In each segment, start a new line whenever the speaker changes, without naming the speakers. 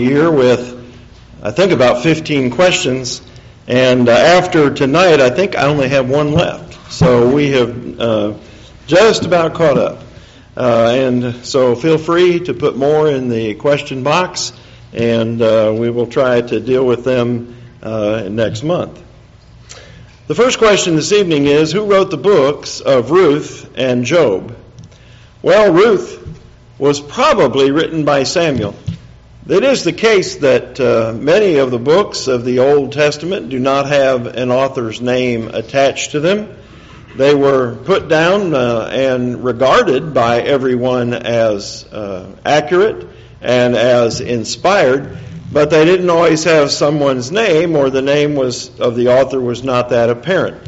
Here with, I think, about 15 questions, and after tonight, I think I only have one left. So we have just about caught up. And so feel free to put more in the question box, and we will try to deal with them next month. The first question this evening is, who wrote the books of Ruth and Job? Well, Ruth was probably written by Samuel. It is the case that many of the books of the Old Testament do not have an author's name attached to them. They were put down and regarded by everyone as accurate and as inspired, but they didn't always have someone's name, or the name of the author was not that apparent.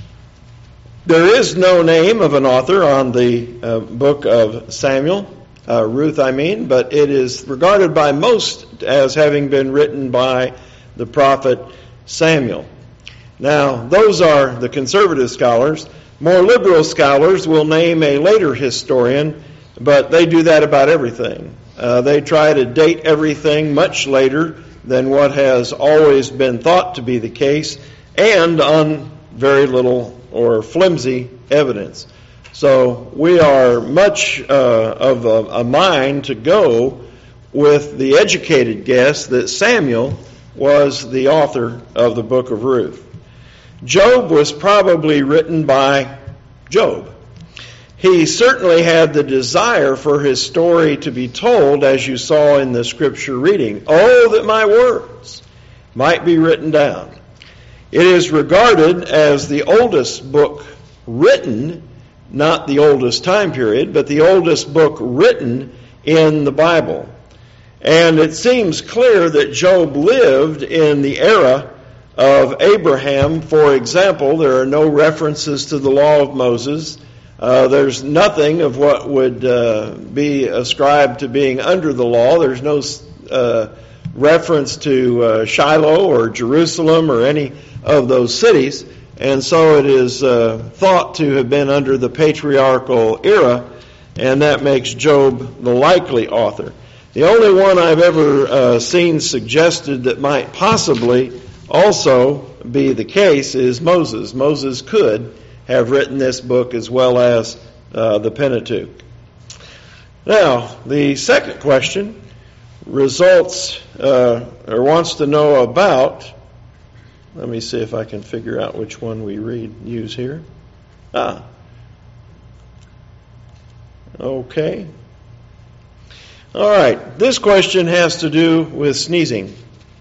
There is no name of an author on the book of Samuel. Ruth, but it is regarded by most as having been written by the prophet Samuel. Now, those are the conservative scholars. More liberal scholars will name a later historian, but they do that about everything. They try to date everything much later than what has always been thought to be the case, and on very little or flimsy evidence. So we are much of a mind to go with the educated guess that Samuel was the author of the book of Ruth. Job was probably written by Job. He certainly had the desire for his story to be told, as you saw in the scripture reading. Oh, that my words might be written down. It is regarded as the oldest book written, not the oldest time period, but the oldest book written in the Bible. And it seems clear that Job lived in the era of Abraham. For example, there are no references to the law of Moses. There's nothing of what would be ascribed to being under the law. There's no reference to Shiloh or Jerusalem or any of those cities. And so it is thought to have been under the patriarchal era, and that makes Job the likely author. The only one I've ever seen suggested that might possibly also be the case is Moses. Moses could have written this book as well as the Pentateuch. Now, the second question wants to know about. Let me see if I can figure out which one we use here. Okay. All right. This question has to do with sneezing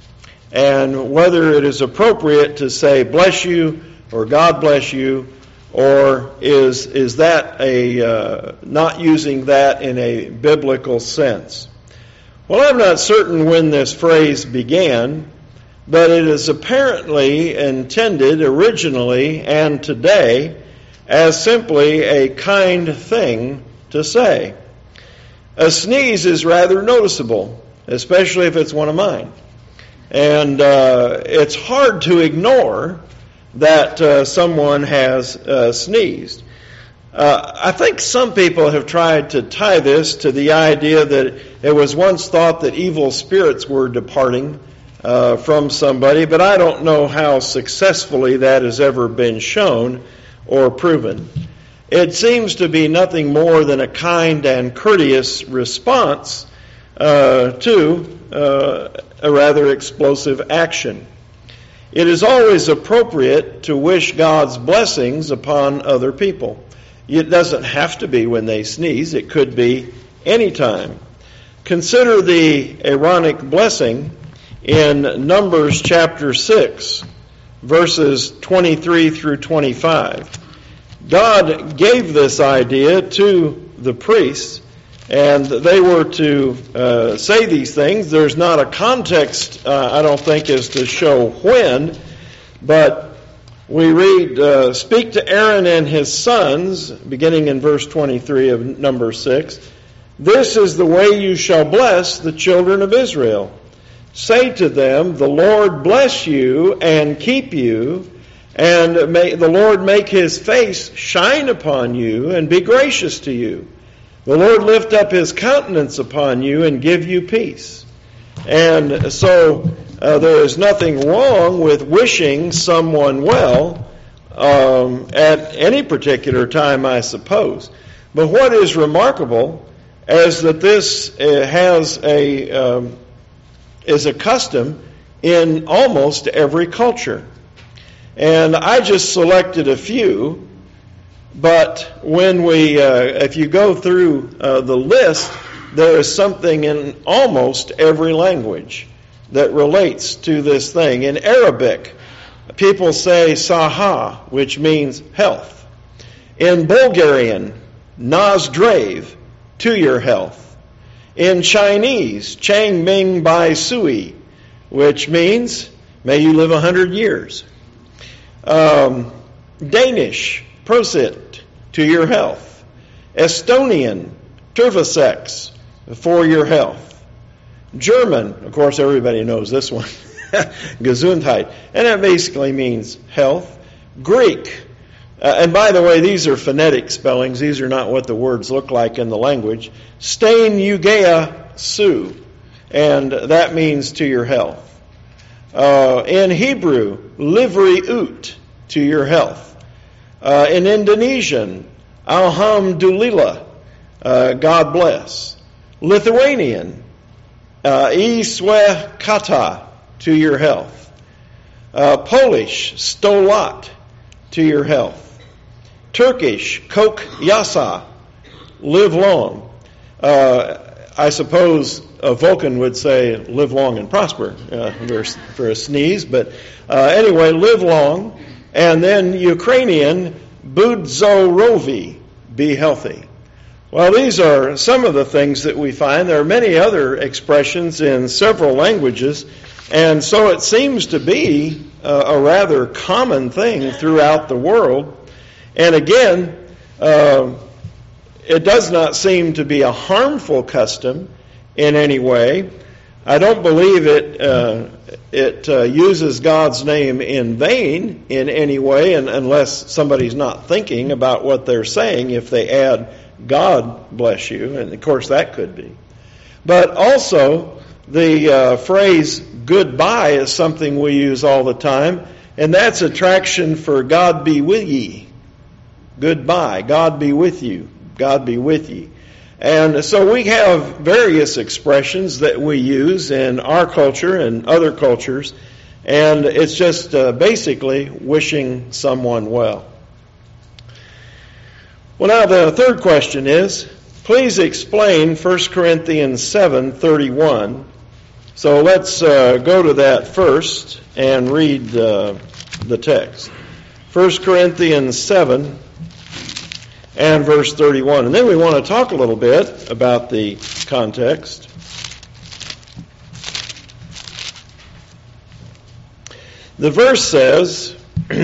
and whether it is appropriate to say bless you or God bless you, or is that not using that in a biblical sense. Well, I'm not certain when this phrase began, but it is apparently intended originally and today as simply a kind thing to say. A sneeze is rather noticeable, especially if it's one of mine. And it's hard to ignore that someone has sneezed. I think some people have tried to tie this to the idea that it was once thought that evil spirits were departing from somebody, but I don't know how successfully that has ever been shown or proven. It seems to be nothing more than a kind and courteous response to a rather explosive action. It is always appropriate to wish God's blessings upon other people. It doesn't have to be when they sneeze. It could be any time. Consider the Aaronic blessing in Numbers chapter 6, verses 23 through 25. God gave this idea to the priests, and they were to say these things. There's not a context, I don't think, as to show when, but we read, speak to Aaron and his sons, beginning in verse 23 of number 6. This is the way you shall bless the children of Israel. Say to them, the Lord bless you and keep you, and may the Lord make his face shine upon you and be gracious to you. The Lord lift up his countenance upon you and give you peace. And so there is nothing wrong with wishing someone well at any particular time, I suppose. But what is remarkable is that this is a custom in almost every culture. And I just selected a few, but when if you go through the list, there is something in almost every language that relates to this thing. In Arabic, people say saha, which means health. In Bulgarian, nazdrav, to your health. In Chinese, chang ming bai sui, which means may you live 100 years. Danish, prosit, to your health. Estonian, tervasex, for your health. German, of course everybody knows this one, Gesundheit, and that basically means health. Greek, and by the way, these are phonetic spellings. These are not what the words look like in the language. Stein eugeia su, and that means to your health. In Hebrew, livri ut, to your health. In Indonesian, alhamdulillah, God bless. Lithuanian, iswe kata, to your health. Polish, stolat, to your health. Turkish, kok yasa, live long. I suppose a Vulcan would say live long and prosper for a sneeze, but anyway, live long. And then Ukrainian, budzorovi, be healthy. Well, these are some of the things that we find. There are many other expressions in several languages, and so it seems to be a rather common thing throughout the world. And again, it does not seem to be a harmful custom in any way. I don't believe it uses God's name in vain in any way, unless somebody's not thinking about what they're saying if they add God bless you, and of course that could be. But also, the phrase goodbye is something we use all the time, and that's a traction for God be with ye. Goodbye, God be with you, God be with ye. And so we have various expressions that we use in our culture and other cultures, and it's just basically wishing someone well. Well, now the third question is, please explain 1 Corinthians 7:31. So let's go to that first and read the text. 1 Corinthians 7 and verse 31. And then we want to talk a little bit about the context. The verse says,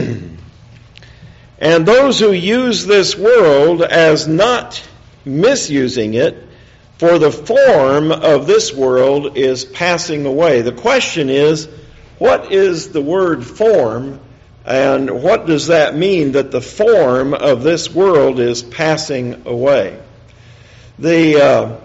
and those who use this world as not misusing it, for the form of this world is passing away. The question is, what is the word form, and what does that mean that the form of this world is passing away? The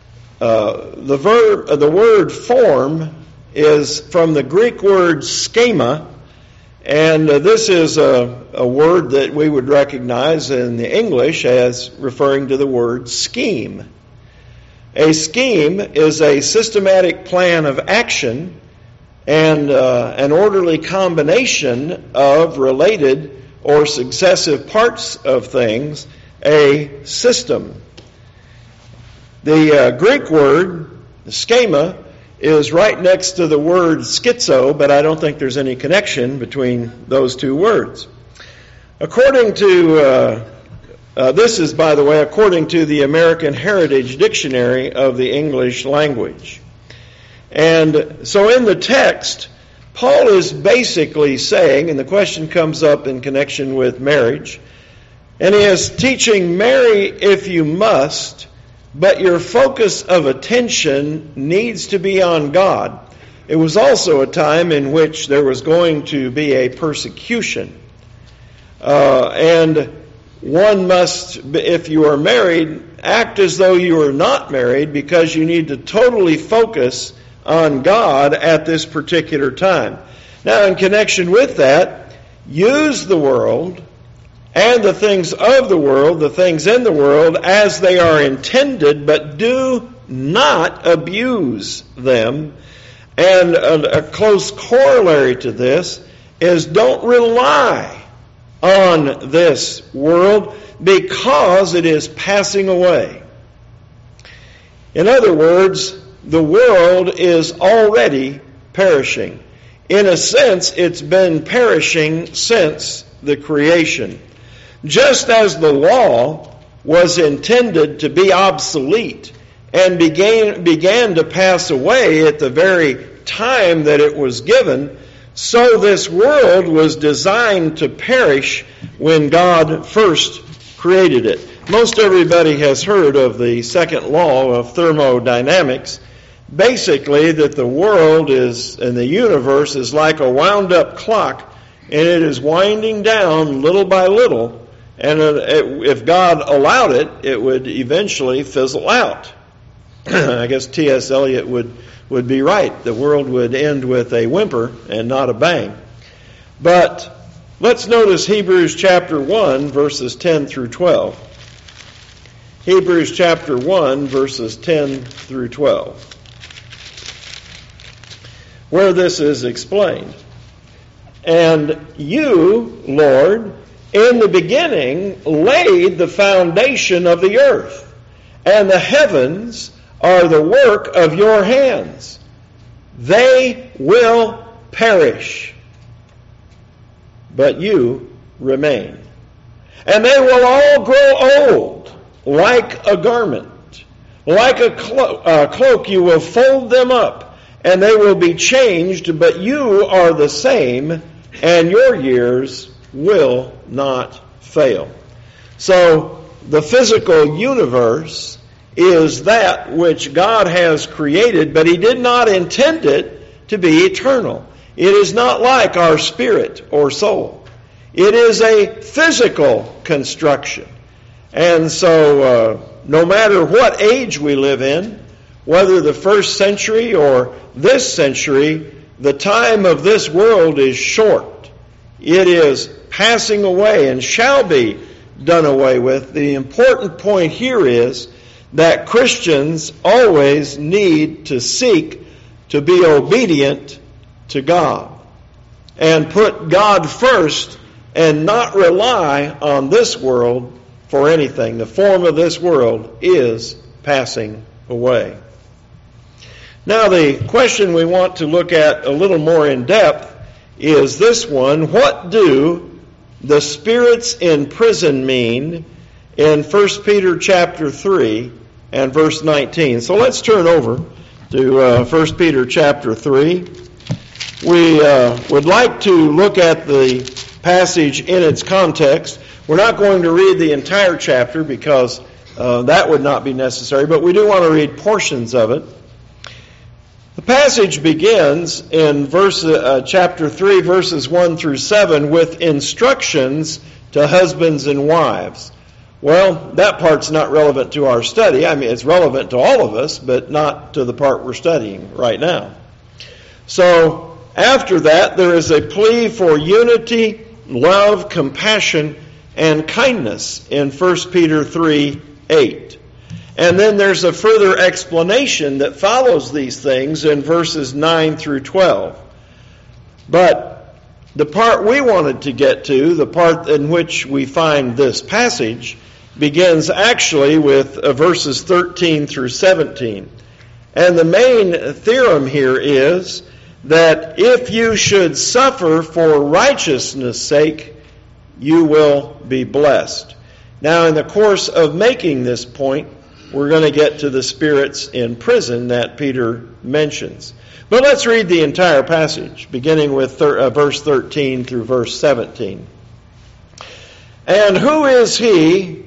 word form is from the Greek word schema, and this is a word that we would recognize in the English as referring to the word scheme. A scheme is a systematic plan of action and an orderly combination of related or successive parts of things, a system. The Greek word, schema, is right next to the word schizo, but I don't think there's any connection between those two words. According to, this is, by the way, according to the American Heritage Dictionary of the English language. And so in the text, Paul is basically saying, and the question comes up in connection with marriage, and he is teaching, marry if you must, but your focus of attention needs to be on God. It was also a time in which there was going to be a persecution. And one must, if you are married, act as though you are not married, because you need to totally focus on God at this particular time. Now, in connection with that, use the world and the things of the world, the things in the world, as they are intended, but do not abuse them. And a close corollary to this is don't rely on this world because it is passing away. In other words, the world is already perishing. In a sense, it's been perishing since the creation. Just as the law was intended to be obsolete and began to pass away at the very time that it was given, so this world was designed to perish when God first created it. Most everybody has heard of the second law of thermodynamics. Basically, that the world is, and the universe is like a wound-up clock, and it is winding down little by little, and if God allowed it, it would eventually fizzle out. I guess T.S. Eliot would be right. The world would end with a whimper and not a bang. But let's notice Hebrews chapter 1, verses 10 through 12. Hebrews chapter 1, verses 10 through 12. Where this is explained. And you, Lord, in the beginning laid the foundation of the earth, and the heavens are the work of your hands. They will perish, but you remain. And they will all grow old, like a garment. Like a cloak you will fold them up, and they will be changed, but you are the same, and your years will not fail. So, the physical universe is that which God has created, but He did not intend it to be eternal. It is not like our spirit or soul. It is a physical construction. And so, no matter what age we live in, whether the first century or this century, the time of this world is short. It is passing away and shall be done away with. The important point here is that Christians always need to seek to be obedient to God and put God first and not rely on this world for anything. The form of this world is passing away. Now, the question we want to look at a little more in depth is this one. What do the spirits in prison mean in 1 Peter chapter 3 and verse 19? So let's turn over to 1 Peter chapter 3. We would like to look at the passage in its context. We're not going to read the entire chapter because that would not be necessary, but we do want to read portions of it. The passage begins in chapter 3, verses 1 through 7, with instructions to husbands and wives. Well, that part's not relevant to our study. I mean, it's relevant to all of us, but not to the part we're studying right now. So, after that, there is a plea for unity, love, compassion, and kindness in 1 Peter 3:8. And then there's a further explanation that follows these things in verses 9 through 12. But the part we wanted to get to, the part in which we find this passage, begins actually with verses 13 through 17. And the main theorem here is that if you should suffer for righteousness' sake, you will be blessed. Now, in the course of making this point, we're going to get to the spirits in prison that Peter mentions. But let's read the entire passage, beginning with verse 13 through verse 17. And who is he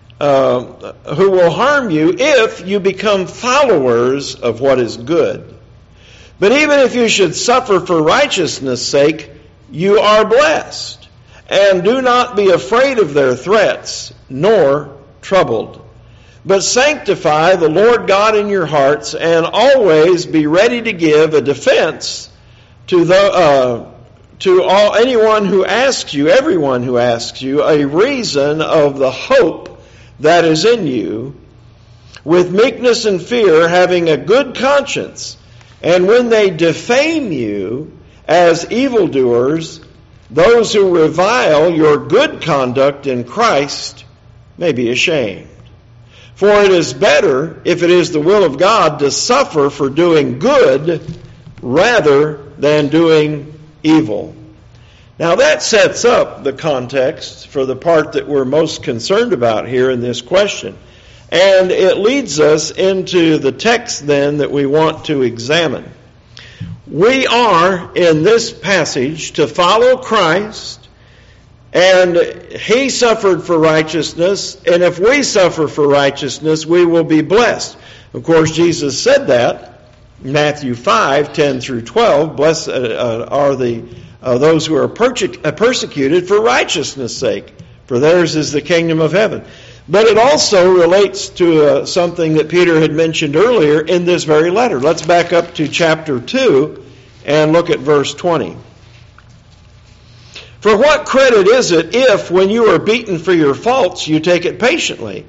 who will harm you if you become followers of what is good? But even if you should suffer for righteousness' sake, you are blessed. And do not be afraid of their threats, nor troubled. But sanctify the Lord God in your hearts, and always be ready to give a defense to anyone who asks you, everyone who asks you, a reason of the hope that is in you, with meekness and fear, having a good conscience. And when they defame you as evildoers, those who revile your good conduct in Christ may be ashamed. For it is better, if it is the will of God, to suffer for doing good rather than doing evil. Now that sets up the context for the part that we're most concerned about here in this question. And it leads us into the text then that we want to examine. We are in this passage to follow Christ, and He suffered for righteousness, and if we suffer for righteousness, we will be blessed. Of course, Jesus said that, Matthew 5:10 through 12, blessed are those who are persecuted for righteousness' sake, for theirs is the kingdom of heaven. But it also relates to something that Peter had mentioned earlier in this very letter. Let's back up to chapter 2 and look at verse 20. For what credit is it if, when you are beaten for your faults, you take it patiently?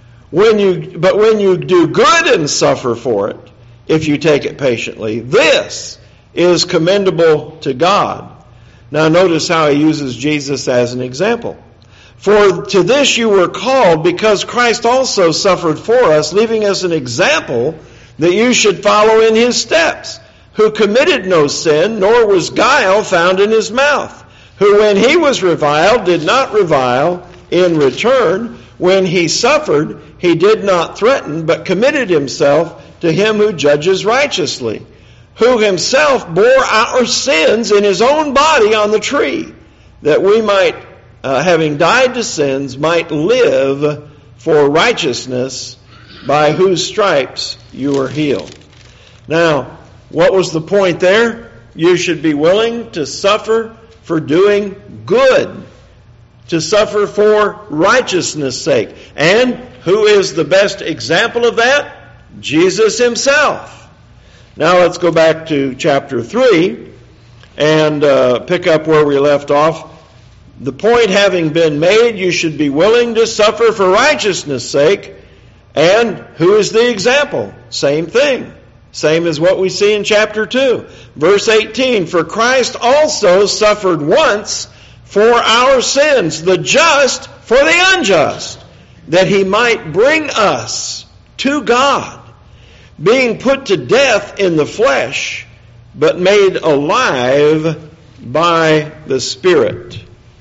But when you do good and suffer for it, if you take it patiently, this is commendable to God. Now notice how he uses Jesus as an example. For to this you were called, because Christ also suffered for us, leaving us an example that you should follow in his steps, who committed no sin, nor was guile found in his mouth, who when he was reviled did not revile in return. When he suffered, he did not threaten, but committed himself to him who judges righteously, who himself bore our sins in his own body on the tree, that we might, having died to sins, might live for righteousness, by whose stripes you are healed. Now, what was the point there? You should be willing to suffer for doing good, to suffer for righteousness' sake. And who is the best example of that? Jesus himself. Now let's go back to chapter 3 and pick up where we left off. The point having been made, you should be willing to suffer for righteousness' sake. And who is the example? Same thing. Same as what we see in chapter 2. Verse 18, for Christ also suffered once for our sins, the just for the unjust, that he might bring us to God, being put to death in the flesh, but made alive by the Spirit.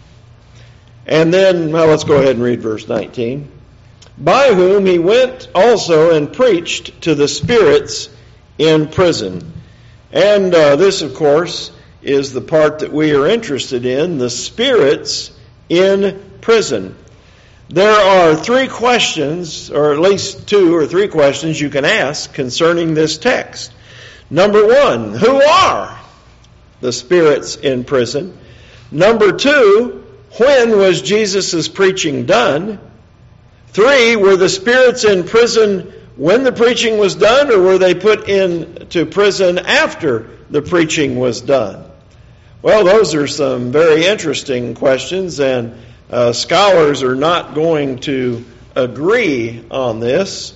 And then, well, let's go ahead and read verse 19. By whom he went also and preached to the spirits in prison. And this, of course, is the part that we are interested in, the spirits in prison. There are 3 questions, or at least 2 or 3 questions you can ask concerning this text. Number 1, who are the spirits in prison? Number 2, when was Jesus' preaching done? 3, were the spirits in prison when the preaching was done, or were they put into prison after the preaching was done? Well, those are some very interesting questions, and scholars are not going to agree on this.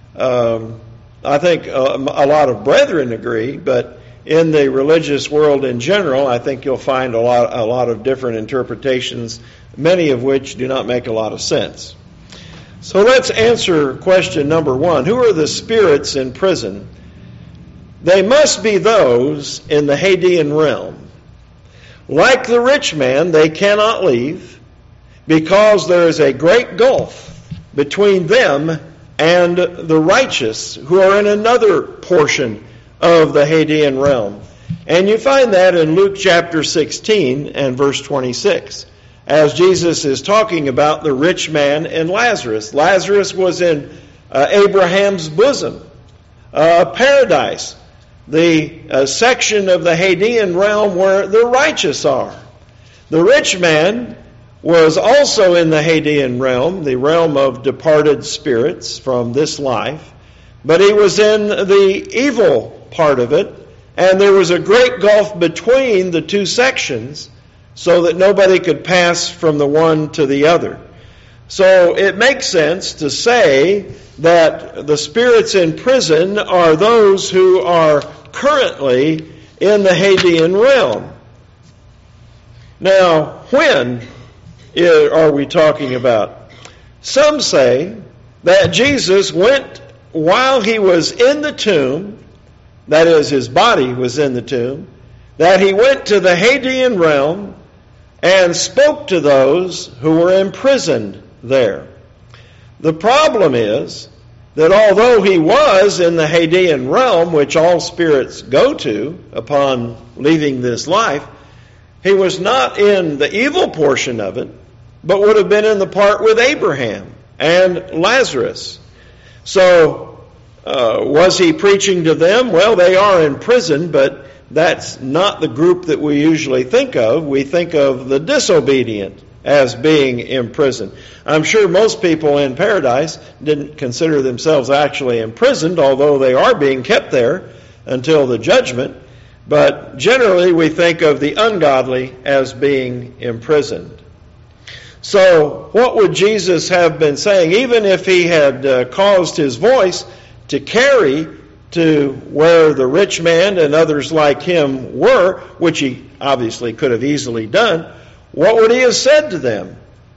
I think a lot of brethren agree, but in the religious world in general, I think you'll find a lot of different interpretations, many of which do not make a lot of sense. So let's answer question number 1. Who are the spirits in prison? They must be those in the Hadean realm. Like the rich man, they cannot leave, because there is a great gulf between them and the righteous, who are in another portion of the Hadean realm. And you find that in Luke chapter 16 and verse 26. As Jesus is talking about the rich man and Lazarus. Lazarus was in Abraham's bosom, paradise, the section of the Hadean realm where the righteous are. The rich man was also in the Hadean realm, the realm of departed spirits from this life, but he was in the evil part of it, and there was a great gulf between the two sections so that nobody could pass from the one to the other. So it makes sense to say that the spirits in prison are those who are currently in the Hadean realm. Now, when are we talking about? Some say that Jesus went while he was in the tomb, that is, his body was in the tomb, that he went to the Hadean realm and spoke to those who were imprisoned there. The problem is that although he was in the Hadean realm, which all spirits go to upon leaving this life, he was not in the evil portion of it, but would have been in the part with Abraham and Lazarus. So, was he preaching to them? Well, they are in prison, but that's not the group that we usually think of. We think of the disobedient as being imprisoned. I'm sure most people in paradise didn't consider themselves actually imprisoned, although they are being kept there until the judgment. But generally we think of the ungodly as being imprisoned. So what would Jesus have been saying, even if he had caused his voice to carry to where the rich man and others like him were, which he obviously could have easily done, what would he have said to them?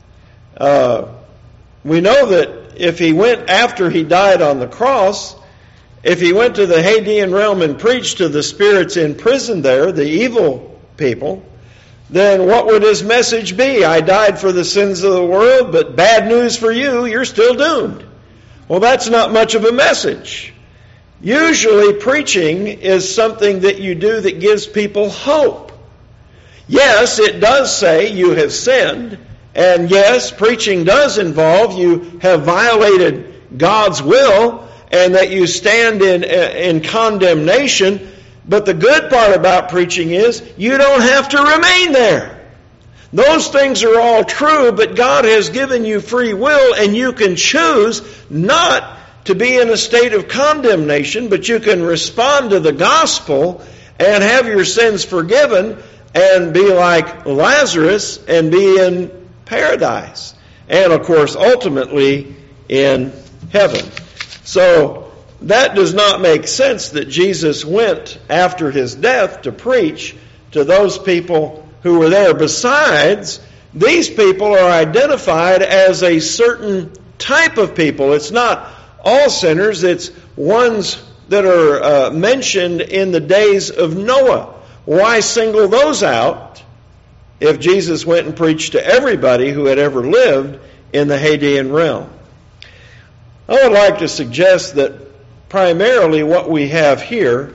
We know that if he went after he died on the cross, if he went to the Hadean realm and preached to the spirits in prison there, the evil people, then what would his message be? I died for the sins of the world, but bad news for you, you're still doomed. Well, that's not much of a message. Usually preaching is something that you do that gives people hope. Yes, it does say you have sinned, and yes, preaching does involve you have violated God's will and that you stand in condemnation. But the good part about preaching is you don't have to remain there. Those things are all true, but God has given you free will, and you can choose not to be in a state of condemnation, but you can respond to the gospel and have your sins forgiven and be like Lazarus and be in paradise. And, of course, ultimately in heaven. So that does not make sense that Jesus went after his death to preach to those people who were there. Besides, these people are identified as a certain type of people. It's not all sinners, it's ones that are mentioned in the days of Noah. Why single those out if Jesus went and preached to everybody who had ever lived in the Hadean realm? I would like to suggest that primarily what we have here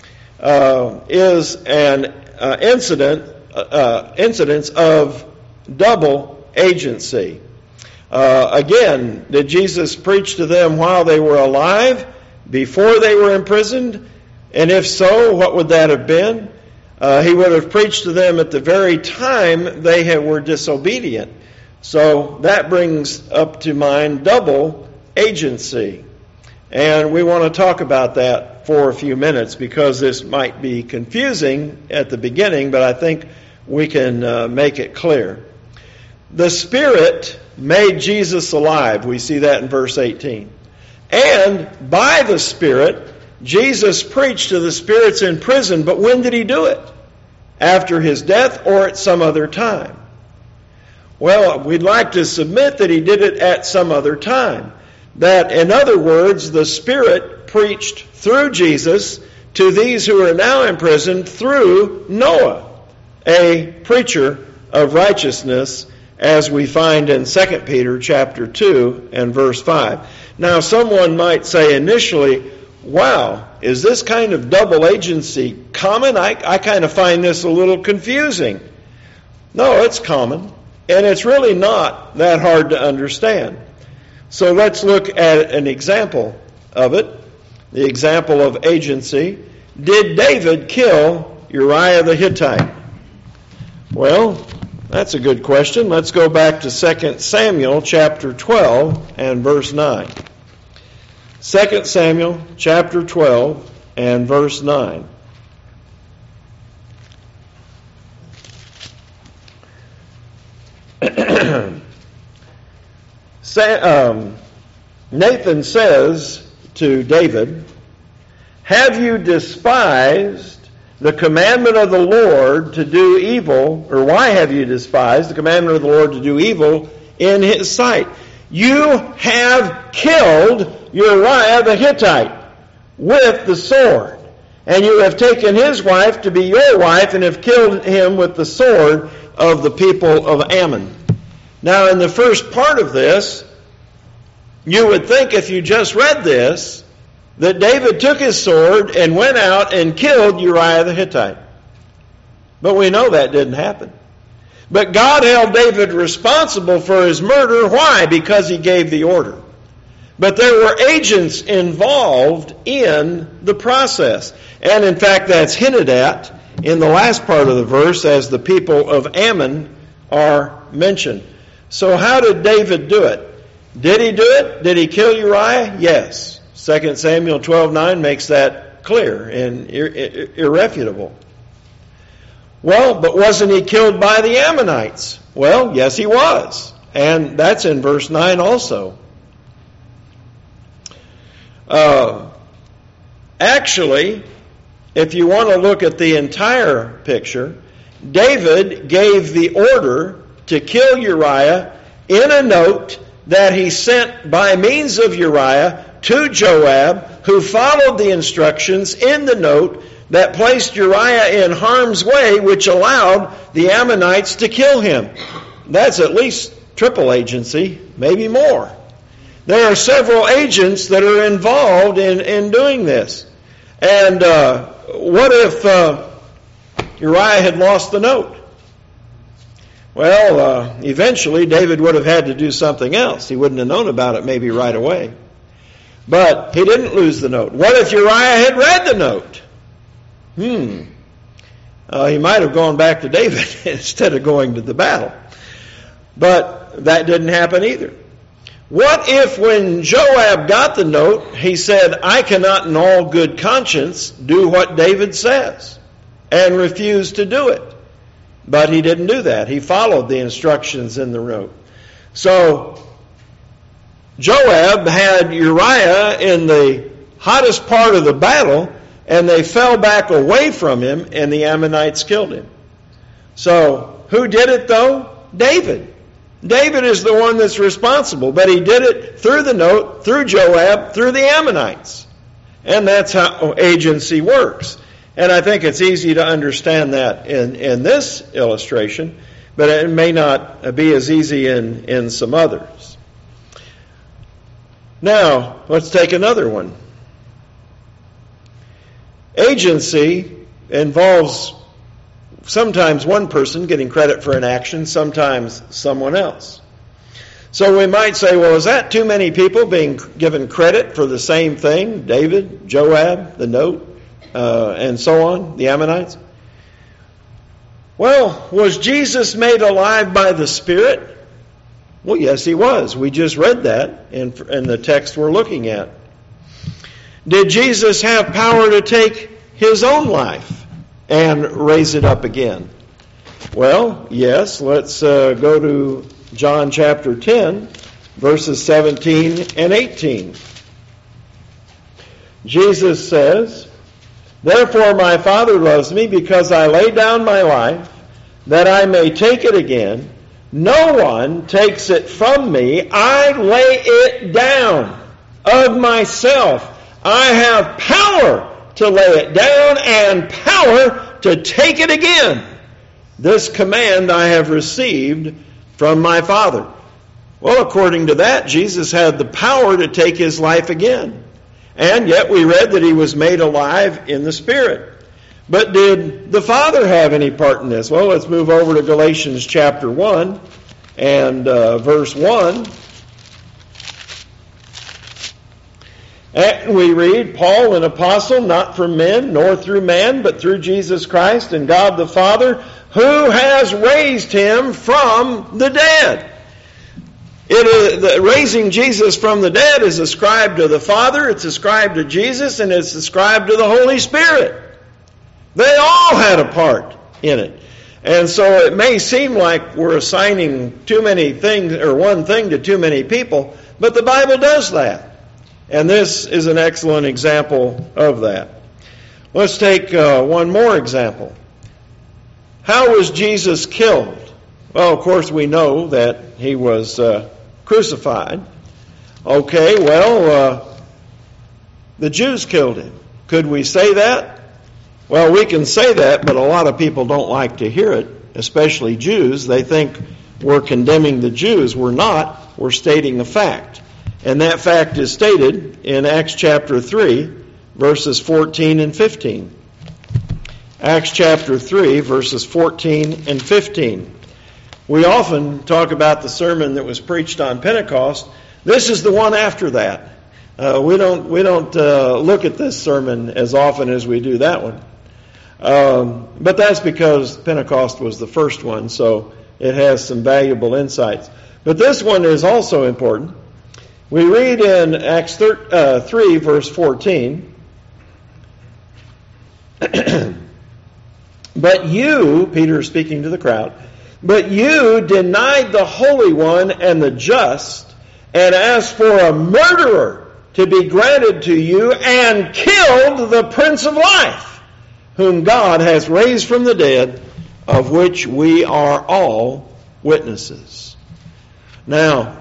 is an incidence of double agency. Again, did Jesus preach to them while they were alive, before they were imprisoned? And if so, what would that have been? He would have preached to them at the very time they were disobedient. So that brings up to mind double agency. And we want to talk about that for a few minutes because this might be confusing at the beginning, but I think we can make it clear. The Spirit made Jesus alive. We see that in verse 18. And by the Spirit, Jesus preached to the spirits in prison. But when did he do it? After his death or at some other time? Well, we'd like to submit that he did it at some other time. That, in other words, the Spirit preached through Jesus to these who are now imprisoned through Noah, a preacher of righteousness, as we find in 2 Peter chapter 2 and verse 5. Now, someone might say initially, wow, is this kind of double agency common? I kind of find this a little confusing. No, it's common, and it's really not that hard to understand. So let's look at an example of it, the example of agency. Did David kill Uriah the Hittite? Well, That's a good question. Let's go back to 2 Samuel chapter 12 and verse 9. 2 Samuel chapter 12 and verse 9. Nathan says to David, "Have you despised the commandment of the Lord to do evil, or why have you despised the commandment of the Lord to do evil in his sight? You have killed Uriah the Hittite with the sword, and you have taken his wife to be your wife, and have killed him with the sword of the people of Ammon." Now, in the first part of this, you would think if you just read this, that David took his sword and went out and killed Uriah the Hittite. But we know that didn't happen. But God held David responsible for his murder. Why? Because he gave the order. But there were agents involved in the process. And in fact, that's hinted at in the last part of the verse as the people of Ammon are mentioned. So how did David do it? Did he do it? Did he kill Uriah? Yes. 2 Samuel 12:9 makes that clear and irrefutable. Well, but wasn't he killed by the Ammonites? Well, yes, he was. And that's in verse 9 also. Actually, if you want to look at the entire picture, David gave the order to kill Uriah in a note that he sent by means of Uriah to Joab, who followed the instructions in the note that placed Uriah in harm's way, which allowed the Ammonites to kill him. That's at least triple agency, maybe more. There are several agents that are involved in doing this. And what if Uriah had lost the note? Well, eventually David would have had to do something else. He wouldn't have known about it maybe right away. But he didn't lose the note. What if Uriah had read the note? He might have gone back to David instead of going to the battle. But that didn't happen either. What if when Joab got the note, he said, "I cannot in all good conscience do what David says," and refused to do it? But he didn't do that. He followed the instructions in the note. So Joab had Uriah in the hottest part of the battle, and they fell back away from him, and the Ammonites killed him. So who did it though? David. David is the one that's responsible, but he did it through the note, through Joab, through the Ammonites. And that's how agency works. And I think it's easy to understand that in this illustration, but it may not be as easy in some others. Now, let's take another one. Agency involves sometimes one person getting credit for an action, sometimes someone else. So we might say, well, is that too many people being given credit for the same thing? David, Joab, the note, and so on, the Ammonites? Well, was Jesus made alive by the Spirit? Well, yes, he was. We just read that in the text we're looking at. Did Jesus have power to take his own life and raise it up again? Well, yes. Let's go to John chapter 10, verses 17 and 18. Jesus says, "Therefore my Father loves me, because I lay down my life, that I may take it again. No one takes it from me. I lay it down of myself. I have power to lay it down and power to take it again. This command I have received from my Father." Well, according to that, Jesus had the power to take his life again. And yet we read that he was made alive in the Spirit. But did the Father have any part in this? Well, let's move over to Galatians chapter 1 and verse 1. And we read, "Paul, an apostle, not from men, nor through man, but through Jesus Christ and God the Father, who has raised him from the dead. Raising Jesus from the dead is ascribed to the Father, it's ascribed to Jesus, and it's ascribed to the Holy Spirit. They all had a part in it. And so it may seem like we're assigning too many things, or one thing to too many people, but the Bible does that. And this is an excellent example of that. Let's take one more example. How was Jesus killed? Well, of course, we know that he was crucified. Okay, well, the Jews killed him. Could we say that? Well, we can say that, but a lot of people don't like to hear it, especially Jews. They think we're condemning the Jews. We're not. We're stating a fact. And that fact is stated in Acts chapter 3, verses 14 and 15. Acts chapter 3, verses 14 and 15. We often talk about the sermon that was preached on Pentecost. This is the one after that. We don't look at this sermon as often as we do that one. But that's because Pentecost was the first one, so it has some valuable insights. But this one is also important. We read in Acts 3, verse 14, but you, Peter is speaking to the crowd, but you denied the Holy One and the just, and asked for a murderer to be granted to you, and killed the Prince of Life, whom God has raised from the dead, of which we are all witnesses. Now,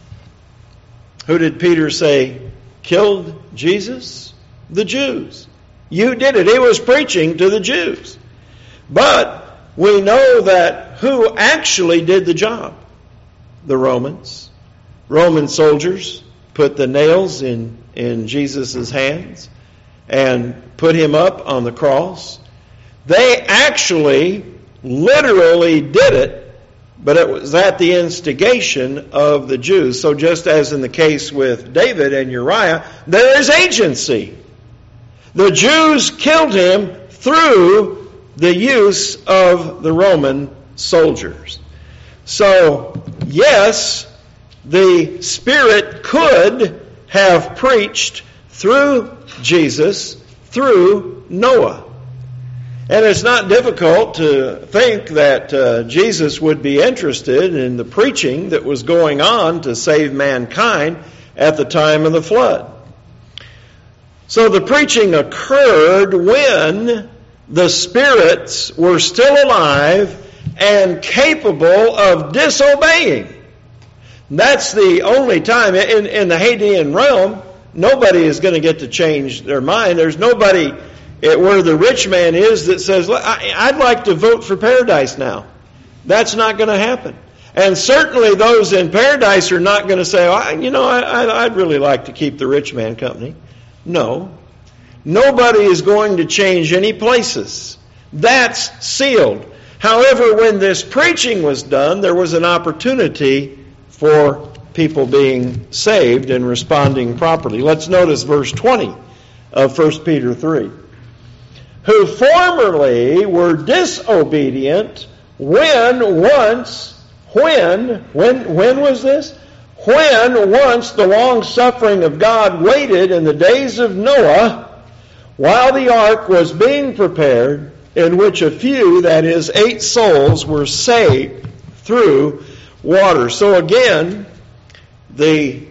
who did Peter say killed Jesus? The Jews. You did it. He was preaching to the Jews. But we know that who actually did the job? The Romans. Roman soldiers put the nails in Jesus' hands and put him up on the cross. They actually literally did it, but it was at the instigation of the Jews. So just as in the case with David and Uriah, there is agency. The Jews killed him through the use of the Roman soldiers. So, yes, the Spirit could have preached through Jesus, through Noah. And it's not difficult to think that Jesus would be interested in the preaching that was going on to save mankind at the time of the flood. So the preaching occurred when the spirits were still alive and capable of disobeying. That's the only time in the Hadean realm, nobody is going to get to change their mind. There's nobody where the rich man is that says, I'd like to vote for paradise now. That's not going to happen. And certainly those in paradise are not going to say, I'd really like to keep the rich man company. No. Nobody is going to change any places. That's sealed. However, when this preaching was done, there was an opportunity for people being saved and responding properly. Let's notice verse 20 of 1 Peter 3. Who formerly were disobedient when was this? When once the long suffering of God waited in the days of Noah, while the ark was being prepared, in which a few, that is 8 souls, were saved through water. So again, the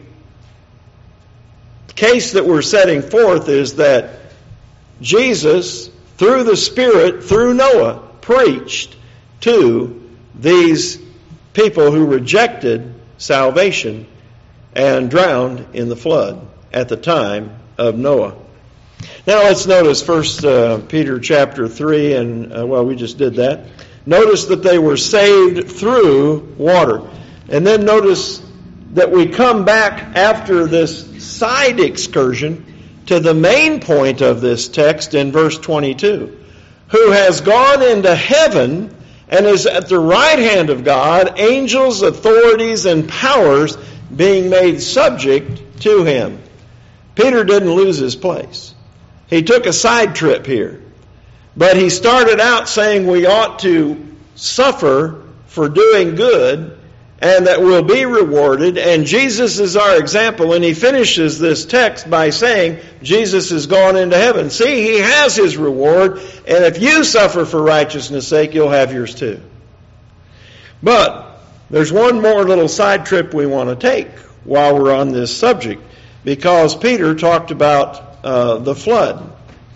case that we're setting forth is that Jesus, through the Spirit, through Noah, preached to these people who rejected salvation and drowned in the flood at the time of Noah. Now let's notice 1 Peter chapter 3, and we just did that. Notice that they were saved through water. And then notice that we come back after this side excursion to the main point of this text in verse 22. Who has gone into heaven and is at the right hand of God, angels, authorities, and powers being made subject to him. Peter didn't lose his place. He took a side trip here. But he started out saying we ought to suffer for doing good and that we'll be rewarded. And Jesus is our example. And he finishes this text by saying Jesus has gone into heaven. See, he has his reward. And if you suffer for righteousness' sake, you'll have yours too. But there's one more little side trip we want to take while we're on this subject, because Peter talked about the flood.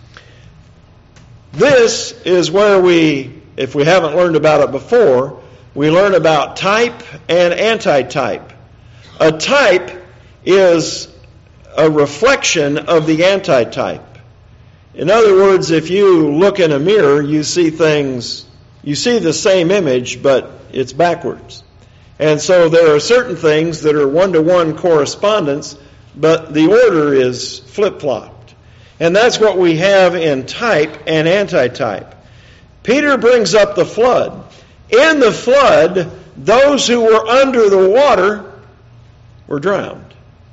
This is where we, if we haven't learned about it before, we learn about type and antitype. A type is a reflection of the antitype. In other words, if you look in a mirror, you see things, you see the same image, but it's backwards. And so there are certain things that are one-to-one correspondence, but the order is flip-flopped. And that's what we have in type and antitype. Peter brings up the flood. In the flood, those who were under the water were drowned.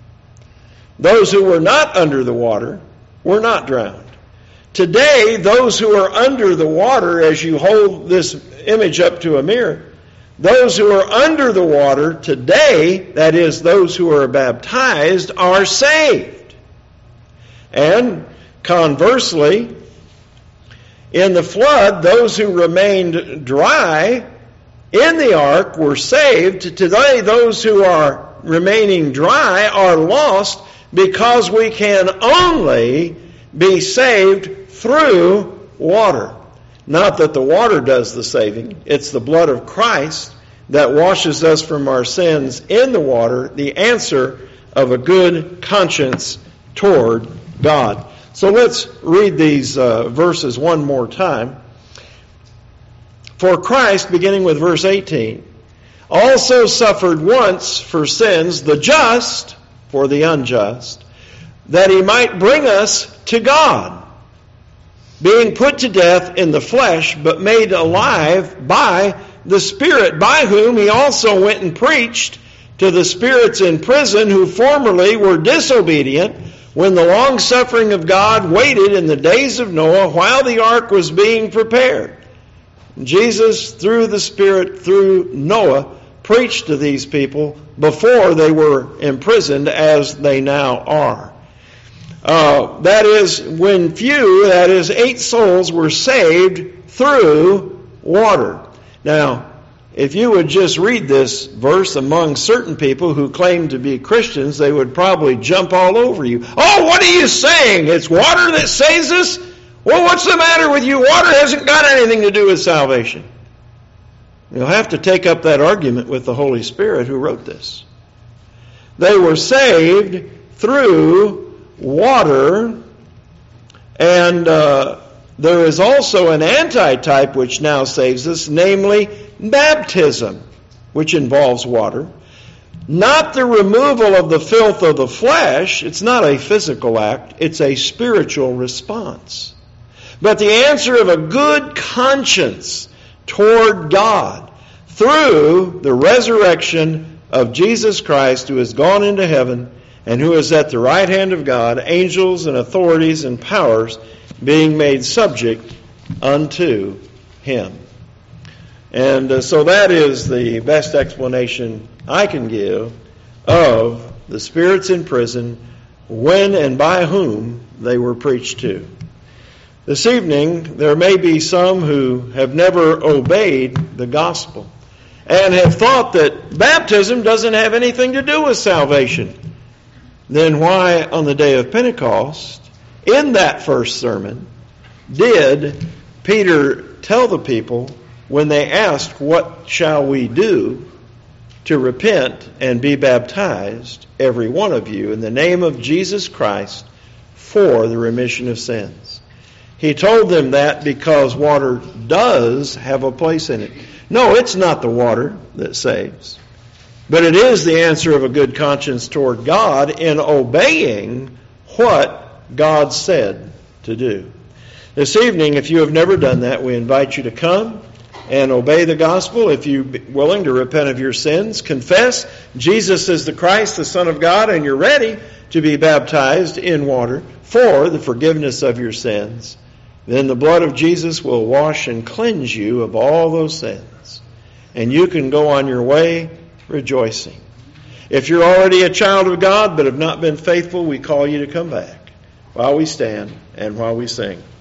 Those who were not under the water were not drowned. Today, those who are under the water, as you hold this image up to a mirror, those who are under the water today, that is, those who are baptized, are saved. And conversely, in the flood, those who remained dry in the ark were saved. Today, those who are remaining dry are lost, because we can only be saved through water. Not that the water does the saving. It's the blood of Christ that washes us from our sins in the water, the answer of a good conscience toward God. So let's read these verses one more time. For Christ, beginning with verse 18, also suffered once for sins, the just for the unjust, that he might bring us to God, being put to death in the flesh, but made alive by the Spirit, by whom he also went and preached to the spirits in prison, who formerly were disobedient, when the long-suffering of God waited in the days of Noah, while the ark was being prepared. Jesus, through the Spirit, through Noah, preached to these people before they were imprisoned, as they now are. That is, when few, that is 8 souls, were saved through water. Now, if you would just read this verse among certain people who claim to be Christians, they would probably jump all over you. Oh, what are you saying? It's water that saves us? Well, what's the matter with you? Water hasn't got anything to do with salvation. You'll have to take up that argument with the Holy Spirit who wrote this. They were saved through water, and there is also an antitype which now saves us, namely baptism, which involves water. Not the removal of the filth of the flesh. It's not a physical act. It's a spiritual response. But the answer of a good conscience toward God through the resurrection of Jesus Christ, who has gone into heaven and who is at the right hand of God, angels and authorities and powers being made subject unto him. And so that is the best explanation I can give of the spirits in prison, when and by whom they were preached to. This evening, there may be some who have never obeyed the gospel and have thought that baptism doesn't have anything to do with salvation. Then why, on the day of Pentecost, in that first sermon, did Peter tell the people, when they asked, "What shall we do?" to repent and be baptized, every one of you, in the name of Jesus Christ, for the remission of sins? He told them that because water does have a place in it. No, it's not the water that saves, but it is the answer of a good conscience toward God in obeying what God said to do. This evening, if you have never done that, we invite you to come and obey the gospel. If you're willing to repent of your sins, confess Jesus is the Christ, the Son of God, and you're ready to be baptized in water for the forgiveness of your sins, then the blood of Jesus will wash and cleanse you of all those sins. And you can go on your way rejoicing. If you're already a child of God but have not been faithful, we call you to come back while we stand and while we sing.